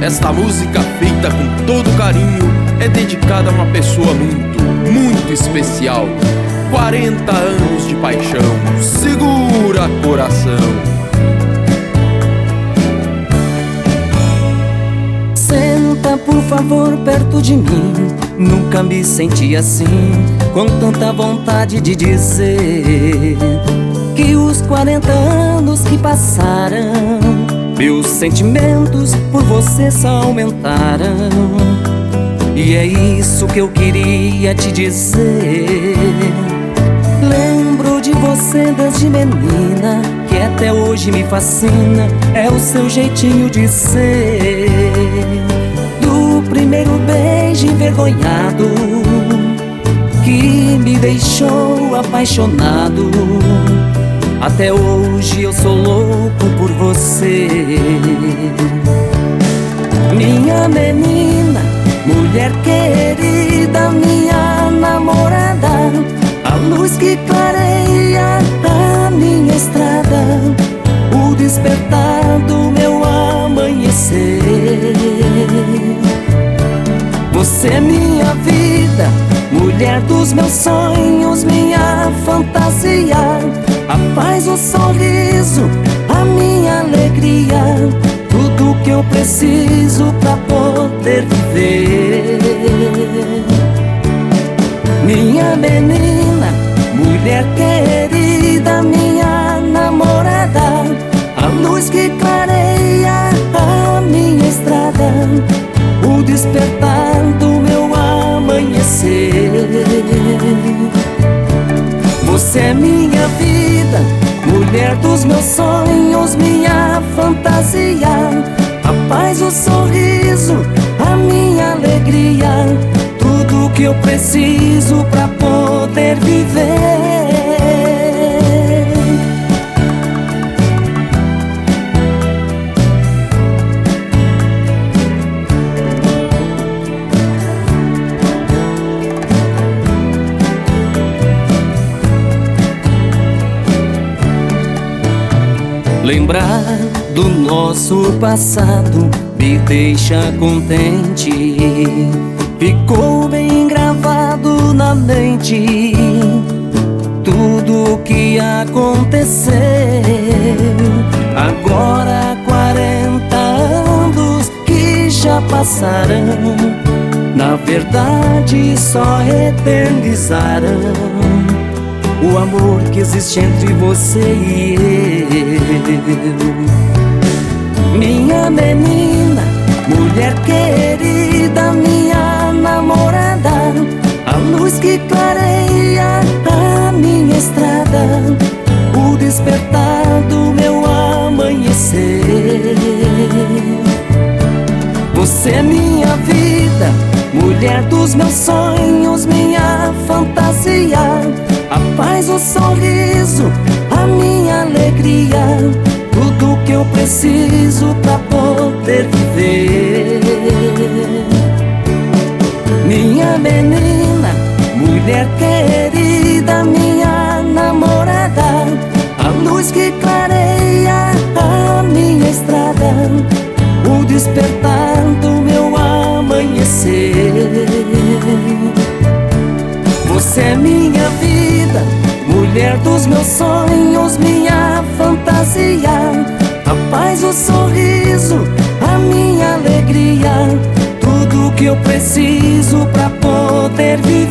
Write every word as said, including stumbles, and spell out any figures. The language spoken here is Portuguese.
Esta música, feita com todo carinho, é dedicada a uma pessoa muito, muito especial. Quarenta anos de paixão, segura coração. Senta, por favor, perto de mim. Nunca me senti assim, com tanta vontade de dizer que os quarenta anos que passaram, meus sentimentos por você só aumentaram. E é isso que eu queria te dizer. Lembro de você desde menina, que até hoje me fascina, é o seu jeitinho de ser. Do primeiro beijo envergonhado, que me deixou apaixonado, até hoje eu sou louco por você. Minha menina, mulher querida, minha namorada, a luz que clareia a minha estrada, o despertar do meu amanhecer. Você é minha vida, mulher dos meus sonhos, minha fantasia, a paz, o sorriso, a minha alegria, tudo que eu preciso pra poder viver. Minha menina, mulher querida, minha namorada, a luz que clareia a minha estrada, o despertar do meu amanhecer. Você é minha vida, mulher dos meus sonhos, minha fantasia, a paz, o sorriso, a minha alegria, tudo que eu preciso pra poder viver. Lembrar do nosso passado me deixa contente, ficou bem gravado na mente tudo o que aconteceu. Agora quarenta anos que já passaram, na verdade só eternizaram o amor que existe entre você e eu. Minha menina, mulher querida, minha namorada, a luz que clareia a minha estrada, o despertar do meu amanhecer. Você é minha vida, mulher dos meus sonhos, minha fantasia, a paz, o sorriso, a minha alegria, tudo que eu preciso pra poder viver. Minha menina, mulher querida, minha namorada, a luz que clareia a minha estrada, o despertar do meu amanhecer. Você é minha vida, mulher dos meus sonhos, minha fantasia, a paz, o sorriso, a minha alegria, tudo que eu preciso pra poder viver.